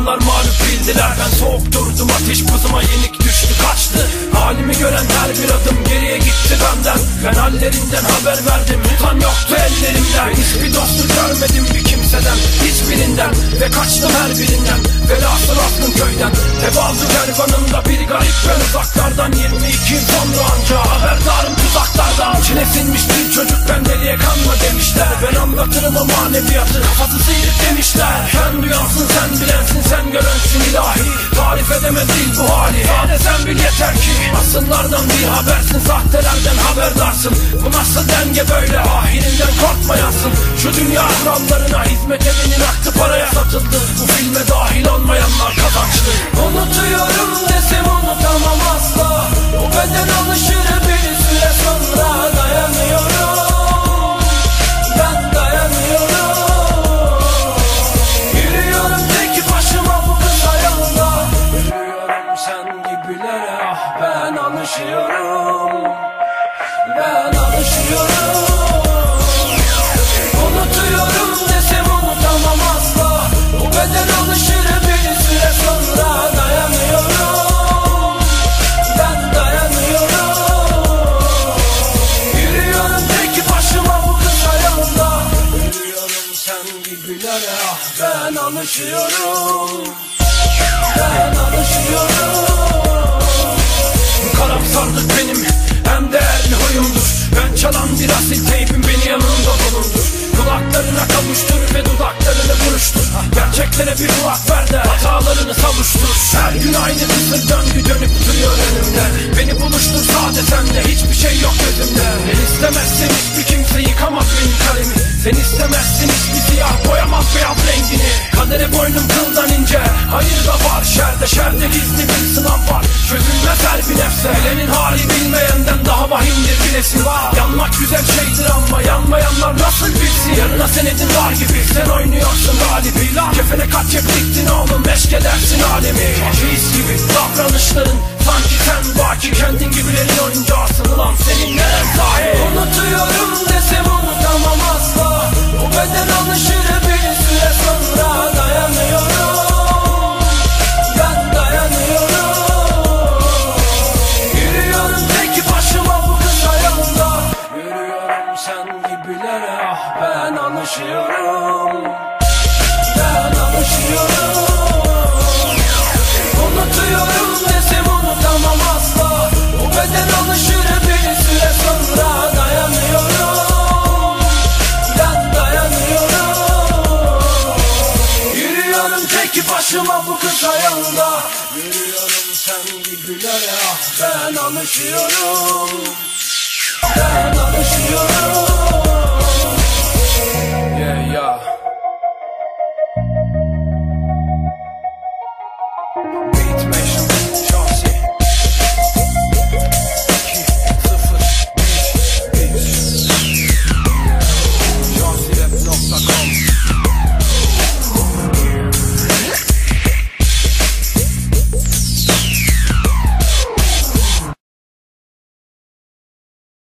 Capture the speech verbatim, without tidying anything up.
zamanlar mağlup bildiler. Ben soğuk durdum, ateş buzuma yenik düştü kaçtı. Halimi gören her bir adım geriye gitti benden. Ben hallerinden haber verdim, tutan yoktu ellerimden. Hiçbir dostluk görmedim bir kimseden, hiçbirinden. Ve kaçtım her birinden, velhasıl aklım köyden. Tevazu kervanında bir garip ben uzaklardan. Yirmi iki yıl sonra anca haberdarım tuzaklardan. İçine sinmiş bir çocuk ben deliye kanma demişler. Ben anlatırım o maneviyatı, kafası sıyırıp demişler. Sen duyansın, sen bilensin, sen görensin ilahi. Tarif edemez değil bu hali, sade sen bil yeter ki. Asıllardan bir habersin, sahtelerden haberdarsın. Bu nasıl denge böyle, ahirinden korkmayansın. Şu dünya kurallarına hizmet edenin aktı paraya satıldı. Bu filme dahil olmayanlar kazançlı. Unutuyorum desem unutamam asla. O beden alışır bir süre sonra. Dayanıyorum, ben dayanıyorum. Yürüyorum tek başıma bu kısa yolda. Yürüyorum sen gibilere, ah ben alışıyorum. Ben alışıyorum. Unutuyorum desem unutamam asla. O beden alışır bir süre sonra. Dayanıyorum, ben dayanıyorum. Yürüyorum tek başıma bu kısa yolda. Yürüyorum sen gibilere, ah ben alışıyorum. Ben alışıyorum. Karamsarlık benim en değerli huyumdur. Ben çalan bir asil teybim beni yanımda bulundur. Kulaklarına kavuştur ve dudaklarını buruştur. Gerçeklere bir kulak ver de hatalarını savuştur. Her gün aynı kısır döngü dönüp duruyor önümde. Beni buluştur sade senle, hiçbir şey yok gözümde. Sen istemezsin hiçbir kimse yıkamaz benim kalemi. Sen istemezsin hiçbir siyah boyamaz beyaz rengini. Kadere boynum kıldan ince, hayır da var şerde. Şerde gizli bir sınav var, çözülmez her bir nefse. Bilenin hali bilmeyenden daha vahimdir bilesin. Yanmak güzel şeydir ama yanmayanlar nasıl bilsin? Yarına senedin var gibi, sen oynuyorsun galibi. Kefene kaç cep diktin oğlum, meşk edersin alemi. Reis gibi davranışların, sanki sen baki kendin gibilerin oyuncağısın. Ulan senin neren sahi? Unutuyorum desem unutamam asla. O beden alışır bir süre sonra. Dayanıyorum, ben dayanıyorum. Yürüyorum tek başıma bu kısa yolda. Yürüyorum sen gibilere, ah ben alışıyorum. Ben alışıyorum. Unutuyorum desem unutamam asla. O beden alışır bir süre sonra. Dayanıyorum, ben dayanıyorum. Yürüyorum tek başıma bu kısa yolda. Yürüyorum sen gibilere, ah ben alışıyorum. Ben alışıyorum.